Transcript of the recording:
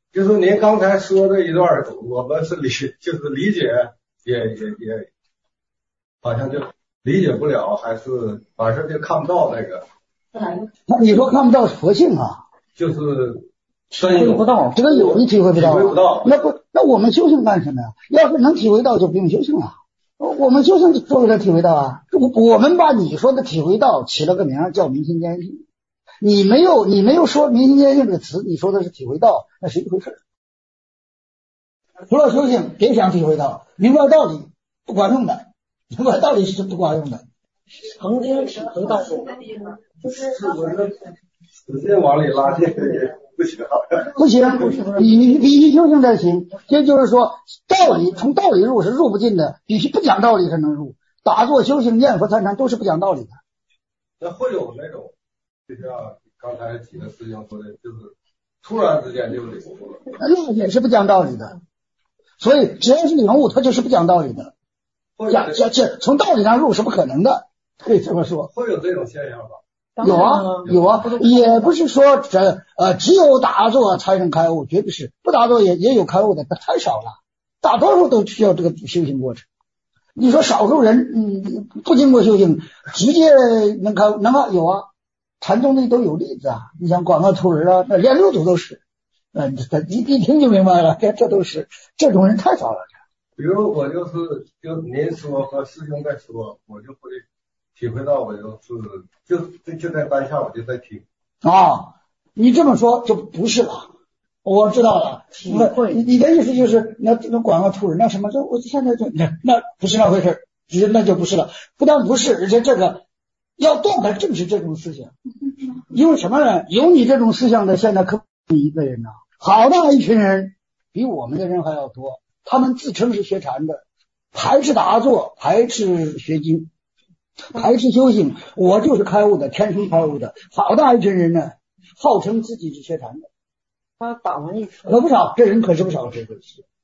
就是您刚才说的一段，我们是就是理解也好像就理解不了，还是反正就看不到那个。 那你说看不到佛性啊？ 就是体会不到，这个有你体会不到， 体会不到。 那我们修行干什么呀？要是能体会到，就不用修行了。我们修行就为了体会到啊。我们把你说的体会到起了个名叫明心见性。你没有说明心见性这个词，你说的是体会到，那是一回事。除了修行，别想体会到，明白道理不管用的，明白道理是不管用的。 曾经体会到过，就是使劲往里拉这个也不行， 不行，你必须修行才行。也就是说，从道理入是入不进的，必须不讲道理才能入。打坐、修行、念佛、参禅都是不讲道理的。 那会有那种，就像刚才几个师兄说的，就是突然之间就领悟了， 那也是不讲道理的。所以只要是领悟，它就是不讲道理的。从道理上入是不可能的，可以这么说。 会有这种现象吧？ 有啊，也不是说只有打坐才能开悟，绝对是不打坐也有开悟的，太少了，大多数都需要这个修行过程。你说少数人不经过修行直接能开悟，有啊，禅宗里都有例子啊。你像广告徒人啊，那连六祖都是，一听就明白了，这都是这种人太少了。 比如我就您说和师兄在说，我就会体会到，我就在当下我就在听啊。你这么说就不是了，我知道了。你的意思就是那广告徒人那什么，我现在就那不是那回事，那就不是了。不但不是，而且这个要断的正是这种思想。因为什么呢？有你这种思想的现在可不一个人呐，好大一群人，比我们的人还要多。他们自称是学禅的，排斥打坐，排斥学经，排斥修行。我就是开悟的，天生开悟的。好大一群人呢，号称自己是学禅的， 他打完一车可不少，这人可是不少，这个是